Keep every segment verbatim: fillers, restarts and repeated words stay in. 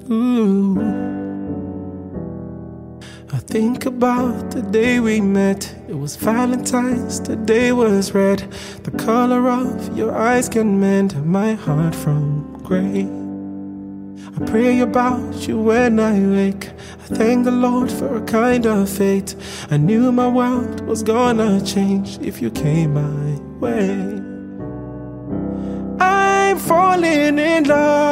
Ooh. I think about the day we met. It was Valentine's, the day was red. The color of your eyes can mend my heart from grey. I pray about you when I wake. I thank the Lord for a kind of fate. I knew my world was gonna change if you came my way. I'm falling in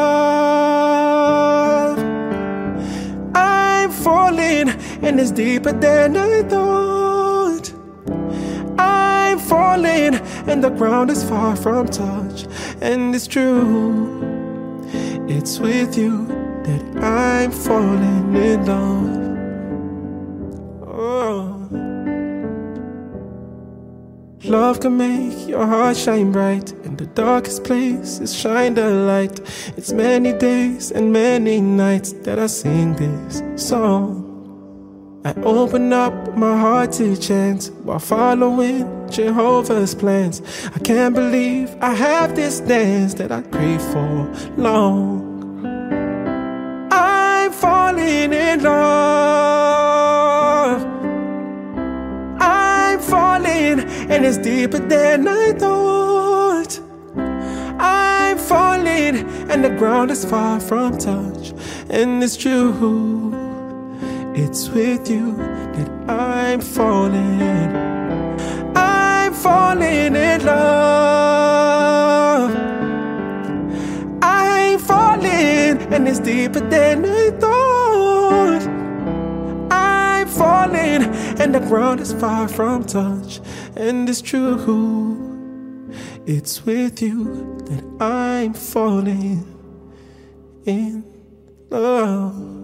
love. I'm falling, and it's deeper than I thought. I'm falling, and the ground is far from touch. And it's true, it's with you that I'm falling in love. Oh. Love can make your heart shine bright. In the darkest places, shine the light. It's many days and many nights that I sing this song. I open up my heart to chance while following Jehovah's plans. I can't believe I have this dance that I crave for long. I'm falling in love. I'm falling, and it's deeper than I thought. I'm falling, and the ground is far from touch. And it's true, it's with you that I'm falling. I'm falling in love. I'm falling, and it's deeper than I thought. I'm falling, and the ground is far from touch. And it's true, it's with you that I'm falling in love.